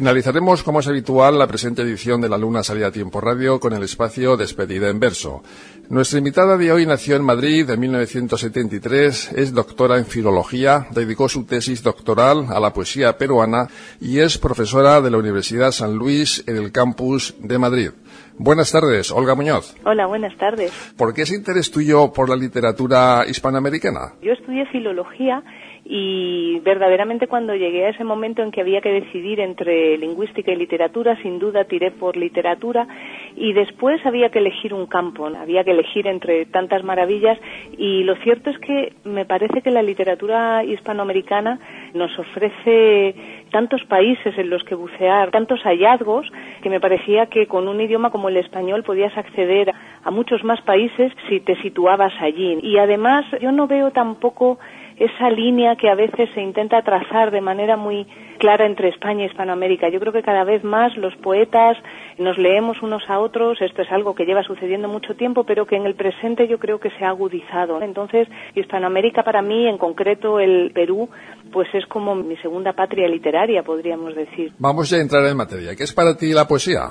Finalizaremos, como es habitual, la presente edición de La Luna Salida a Tiempo Radio con el espacio Despedida en Verso. Nuestra invitada de hoy nació en Madrid en 1973, es doctora en Filología, dedicó su tesis doctoral a la poesía peruana y es profesora de la Universidad San Luis en el campus de Madrid. Buenas tardes, Olga Muñoz. Hola, buenas tardes. ¿Por qué ese interés tuyo por la literatura hispanoamericana? Yo estudié Filología y verdaderamente cuando llegué a ese momento en que había que decidir entre lingüística y literatura, sin duda tiré por literatura y después había que elegir un campo, había que elegir entre tantas maravillas y lo cierto es que me parece que la literatura hispanoamericana nos ofrece tantos países en los que bucear, tantos hallazgos, que me parecía que con un idioma como el español podías acceder a muchos más países si te situabas allí. Y además yo no veo tampoco esa línea que a veces se intenta trazar de manera muy clara entre España y Hispanoamérica. Yo creo que cada vez más los poetas nos leemos unos a otros, esto es algo que lleva sucediendo mucho tiempo, pero que en el presente yo creo que se ha agudizado. Entonces, Hispanoamérica para mí, en concreto el Perú, pues es como mi segunda patria literaria, podríamos decir. Vamos ya a entrar en materia. ¿Qué es para ti la poesía?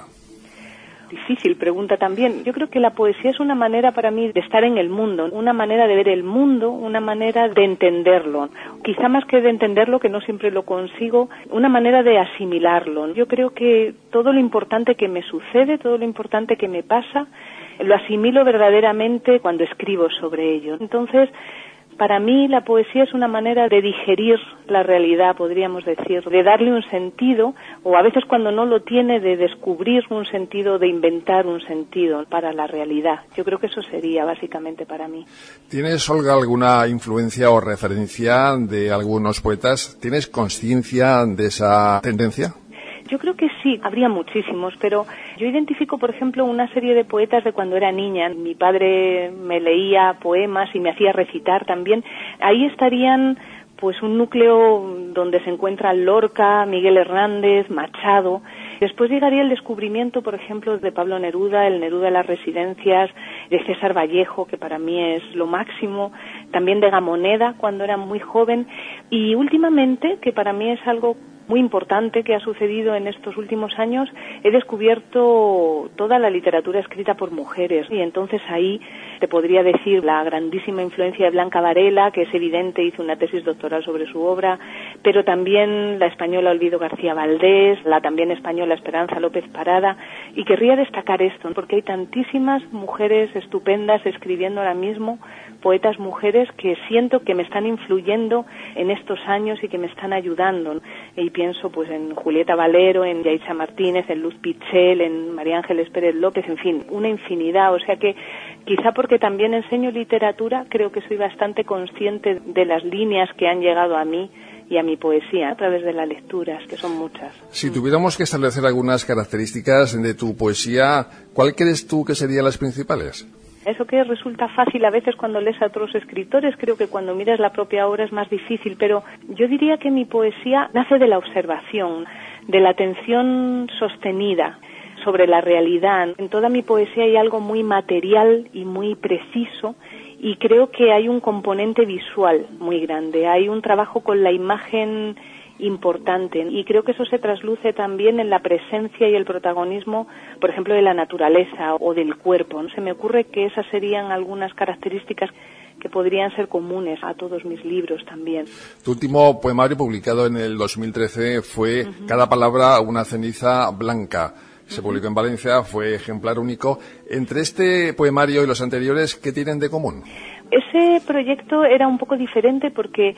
Difícil pregunta también. Yo creo que la poesía es una manera para mí de estar en el mundo, una manera de ver el mundo, una manera de entenderlo. Quizá más que de entenderlo, que no siempre lo consigo, una manera de asimilarlo. Yo creo que todo lo importante que me sucede, todo lo importante que me pasa, lo asimilo verdaderamente cuando escribo sobre ello. Entonces, para mí la poesía es una manera de digerir la realidad, podríamos decir, de darle un sentido, o a veces cuando no lo tiene, de descubrir un sentido, de inventar un sentido para la realidad. Yo creo que eso sería básicamente para mí. ¿Tienes, Olga, alguna influencia o referencia de algunos poetas? ¿Tienes conciencia de esa tendencia? Yo creo que sí, habría muchísimos, pero yo identifico, por ejemplo, una serie de poetas de cuando era niña. Mi padre me leía poemas y me hacía recitar también. Ahí estarían pues un núcleo donde se encuentran Lorca, Miguel Hernández, Machado. Después llegaría el descubrimiento, por ejemplo, de Pablo Neruda, el Neruda de las Residencias, de César Vallejo, que para mí es lo máximo, también de Gamoneda, cuando era muy joven, y últimamente, que para mí es algo muy importante que ha sucedido en estos últimos años, he descubierto toda la literatura escrita por mujeres y entonces ahí te podría decir la grandísima influencia de Blanca Varela, que es evidente, hizo una tesis doctoral sobre su obra, pero también la española Olvido García Valdés, la también española Esperanza López Parada, y querría destacar esto, porque hay tantísimas mujeres estupendas escribiendo ahora mismo, poetas mujeres que siento que me están influyendo en estos años y que me están ayudando, y pienso pues en Julieta Valero, en Yaitza Martínez, en Luz Pichel, en María Ángeles Pérez López, en fin, una infinidad, o sea que quizá porque también enseño literatura, creo que soy bastante consciente de las líneas que han llegado a mí y a mi poesía a través de las lecturas, que son muchas. Si tuviéramos que establecer algunas características de tu poesía, ¿cuál crees tú que serían las principales? Eso que resulta fácil a veces cuando lees a otros escritores, creo que cuando miras la propia obra es más difícil, pero yo diría que mi poesía nace de la observación, de la atención sostenida sobre la realidad. En toda mi poesía hay algo muy material y muy preciso, y creo que hay un componente visual muy grande, hay un trabajo con la imagen importante y creo que eso se trasluce también en la presencia y el protagonismo, por ejemplo, de la naturaleza o del cuerpo. Se me ocurre que esas serían algunas características que podrían ser comunes a todos mis libros también. Tu último poemario publicado en el 2013 fue Cada palabra una ceniza blanca. Se publicó en Valencia, fue ejemplar único. Entre este poemario y los anteriores, ¿qué tienen de común? Ese proyecto era un poco diferente porque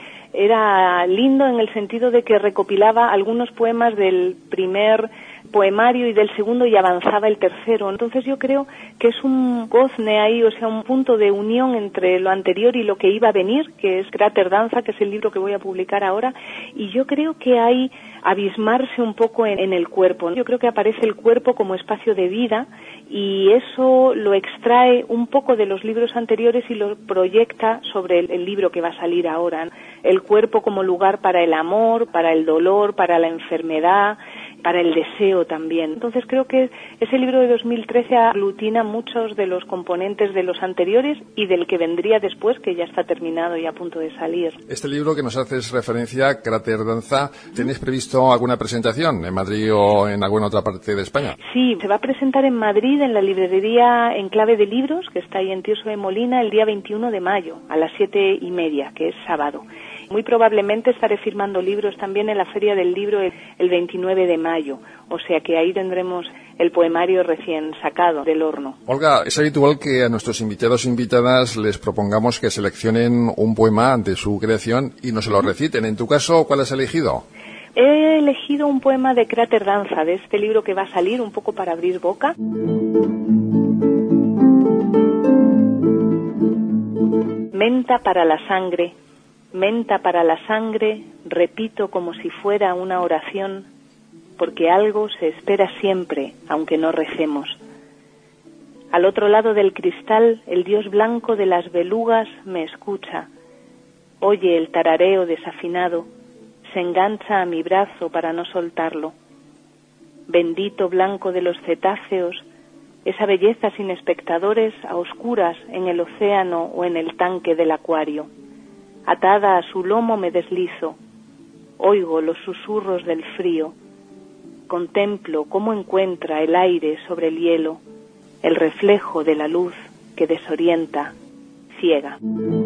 era lindo en el sentido de que recopilaba algunos poemas del primer poemario y del segundo y avanzaba el tercero. Entonces yo creo que es un gozne ahí, o sea, un punto de unión entre lo anterior y lo que iba a venir, que es Cráter Danza, que es el libro que voy a publicar ahora, y yo creo que hay abismarse un poco en el cuerpo. Yo creo que aparece el cuerpo como espacio de vida y eso lo extrae un poco de los libros anteriores y lo proyecta sobre el libro que va a salir ahora. El cuerpo como lugar para el amor, para el dolor, para la enfermedad, para el deseo también. Entonces creo que ese libro de 2013 aglutina muchos de los componentes de los anteriores y del que vendría después, que ya está terminado y a punto de salir. Este libro que nos haces referencia, Cráter Danza, ¿tenéis previsto alguna presentación en Madrid o en alguna otra parte de España? Sí, se va a presentar en Madrid, en la librería Enclave de Libros, que está ahí en Tirso de Molina, el día 21 de mayo, a las 7:30, que es sábado. Muy probablemente estaré firmando libros también en la Feria del Libro el 29 de mayo, o sea que ahí tendremos el poemario recién sacado del horno. Olga, es habitual que a nuestros invitados e invitadas les propongamos que seleccionen un poema de su creación y nos lo reciten. En tu caso, ¿cuál has elegido? He elegido un poema de Cráter Danza, de este libro que va a salir, un poco para abrir boca. Menta para la sangre. Menta para la sangre, repito como si fuera una oración, porque algo se espera siempre, aunque no recemos. Al otro lado del cristal, el dios blanco de las belugas me escucha. Oye el tarareo desafinado, se engancha a mi brazo para no soltarlo. Bendito blanco de los cetáceos, esa belleza sin espectadores a oscuras en el océano o en el tanque del acuario. Atada a su lomo me deslizo, oigo los susurros del frío, contemplo cómo encuentra el aire sobre el hielo, el reflejo de la luz que desorienta, ciega.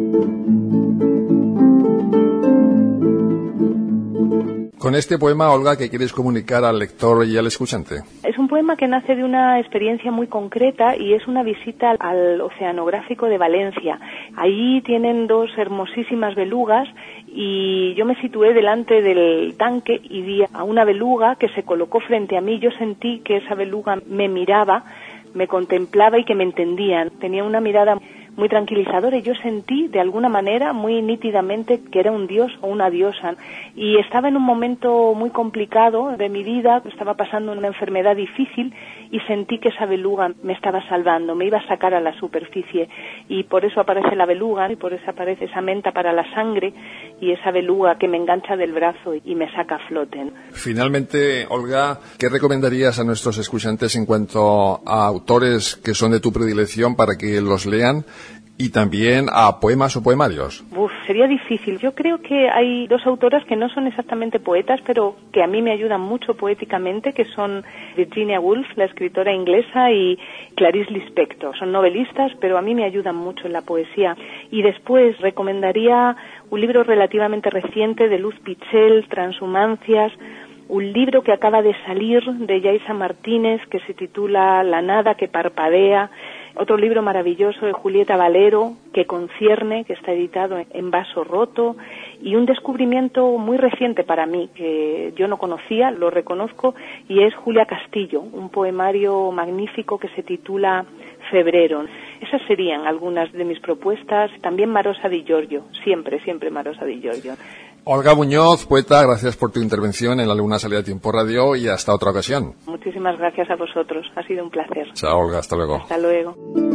Con este poema, Olga, ¿qué quieres comunicar al lector y al escuchante? Es un poema que nace de una experiencia muy concreta y es una visita al Oceanográfico de Valencia. Allí tienen dos hermosísimas belugas y yo me situé delante del tanque y vi a una beluga que se colocó frente a mí. Yo sentí que esa beluga me miraba, me contemplaba y que me entendía. Tenía una mirada muy tranquilizadora y yo sentí de alguna manera muy nítidamente que era un dios o una diosa y estaba en un momento muy complicado de mi vida, estaba pasando una enfermedad difícil y sentí que esa beluga me estaba salvando, me iba a sacar a la superficie y por eso aparece la beluga y por eso aparece esa menta para la sangre y esa beluga que me engancha del brazo y me saca a flote. Finalmente, Olga, ¿qué recomendarías a nuestros escuchantes en cuanto a autores que son de tu predilección para que los lean? Y también a poemas o poemarios. Sería difícil. Yo creo que hay dos autoras que no son exactamente poetas, pero que a mí me ayudan mucho poéticamente, que son Virginia Woolf, la escritora inglesa, y Clarice Lispector. Son novelistas, pero a mí me ayudan mucho en la poesía. Y después recomendaría un libro relativamente reciente de Luz Pichel, Transhumancias, un libro que acaba de salir de Yaisa Martínez, que se titula La nada que parpadea. Otro libro maravilloso de Julieta Valero, Que concierne, que está editado en vaso roto, y un descubrimiento muy reciente para mí, que yo no conocía, lo reconozco, y es Julia Castillo, un poemario magnífico que se titula Febrero. Esas serían algunas de mis propuestas. También Marosa Di Giorgio, siempre Marosa Di Giorgio. Olga Muñoz, poeta, gracias por tu intervención en La Luna Sale a Tiempo Radio y hasta otra ocasión. Muchísimas gracias a vosotros, ha sido un placer. Chao, Olga, hasta luego. Hasta luego.